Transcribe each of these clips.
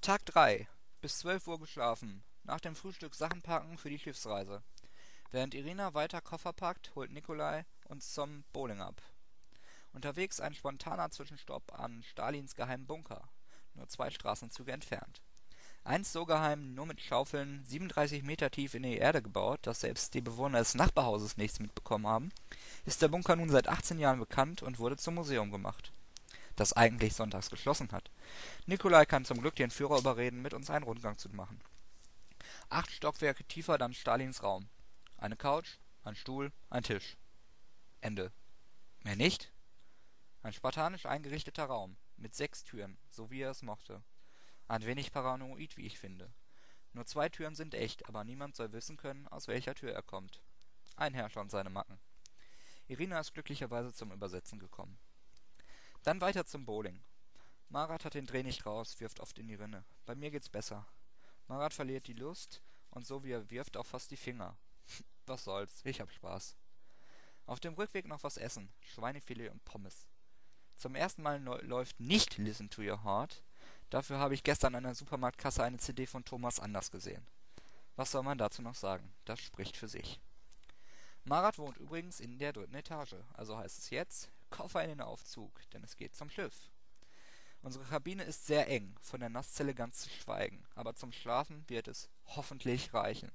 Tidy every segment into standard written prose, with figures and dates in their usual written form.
Tag 3. Bis 12 Uhr geschlafen. Nach dem Frühstück Sachen packen für die Schiffsreise. Während Irina weiter Koffer packt, holt Nikolai uns zum Bowling ab. Unterwegs ein spontaner Zwischenstopp an Stalins geheimen Bunker, nur 2 Straßenzüge entfernt. Einst so geheim, nur mit Schaufeln, 37 Meter tief in die Erde gebaut, dass selbst die Bewohner des Nachbarhauses nichts mitbekommen haben, ist der Bunker nun seit 18 Jahren bekannt und wurde zum Museum gemacht, das eigentlich sonntags geschlossen hat. Nikolai kann zum Glück den Führer überreden, mit uns einen Rundgang zu machen. 8 Stockwerke tiefer dann Stalins Raum. Eine Couch, ein Stuhl, ein Tisch. Ende. Mehr nicht? Ein spartanisch eingerichteter Raum, mit 6 Türen, so wie er es mochte. Ein wenig paranoid, wie ich finde. Nur 2 Türen sind echt, aber niemand soll wissen können, aus welcher Tür er kommt. Ein Herrscher und seine Macken. Irina ist glücklicherweise zum Übersetzen gekommen. Dann weiter zum Bowling. Marat hat den Dreh nicht raus, wirft oft in die Rinne. Bei mir geht's besser. Marat verliert die Lust und so wie er wirft auch fast die Finger. Was soll's, ich hab Spaß. Auf dem Rückweg noch was essen, Schweinefilet und Pommes. Zum ersten Mal läuft nicht Listen to Your Heart. Dafür habe ich gestern an der Supermarktkasse eine CD von Thomas Anders gesehen. Was soll man dazu noch sagen? Das spricht für sich. Marat wohnt übrigens in der 3. Etage, also heißt es jetzt, Koffer in den Aufzug, denn es geht zum Schiff. Unsere Kabine ist sehr eng, von der Nasszelle ganz zu schweigen, aber zum Schlafen wird es hoffentlich reichen.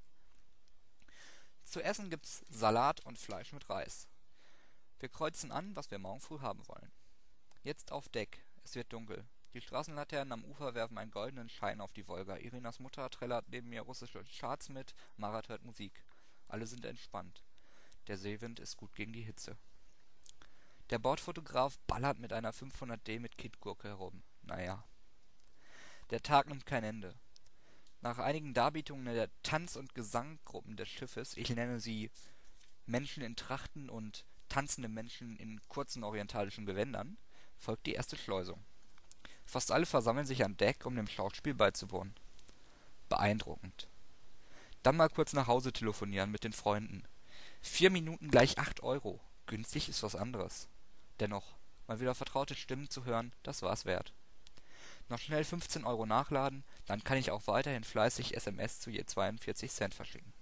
Zu essen gibt's Salat und Fleisch mit Reis. Wir kreuzen an, was wir morgen früh haben wollen. Jetzt auf Deck, es wird dunkel. Die Straßenlaternen am Ufer werfen einen goldenen Schein auf die Wolga. Irinas Mutter trällert neben mir russische Charts mit, Marat hört Musik. Alle sind entspannt. Der Seewind ist gut gegen die Hitze. Der Bordfotograf ballert mit einer 500D mit Kittgurke herum. Naja. Der Tag nimmt kein Ende. Nach einigen Darbietungen der Tanz- und Gesanggruppen des Schiffes, ich nenne sie Menschen in Trachten und tanzende Menschen in kurzen orientalischen Gewändern, folgt die erste Schleusung. Fast alle versammeln sich an Deck, um dem Schauspiel beizuwohnen. Beeindruckend. Dann mal kurz nach Hause telefonieren mit den Freunden. 4 Minuten gleich 8 Euro. Günstig ist was anderes. Dennoch, mal wieder vertraute Stimmen zu hören, das war's wert. Noch schnell 15 Euro nachladen, dann kann ich auch weiterhin fleißig SMS zu je 42 Cent verschicken.